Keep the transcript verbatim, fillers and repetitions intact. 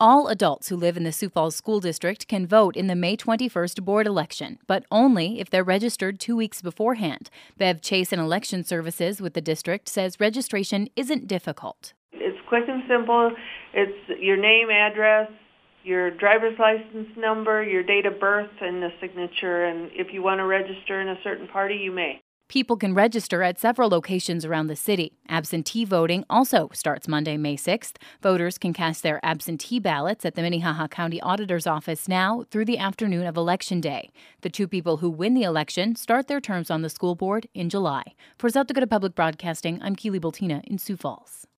All adults who live in the Sioux Falls School District can vote in the May twenty-first board election, but only if they're registered two weeks beforehand. Bev Chase in Election Services with the district says registration isn't difficult. It's quick and simple. It's your name, address, your driver's license number, your date of birth, and the signature. And if you want to register in a certain party, you may. People can register at several locations around the city. Absentee voting also starts Monday, May sixth. Voters can cast their absentee ballots at the Minnehaha County Auditor's Office now through the afternoon of Election Day. The two people who win the election start their terms on the school board in July. For South Dakota Public Broadcasting, I'm Keely Bultina in Sioux Falls.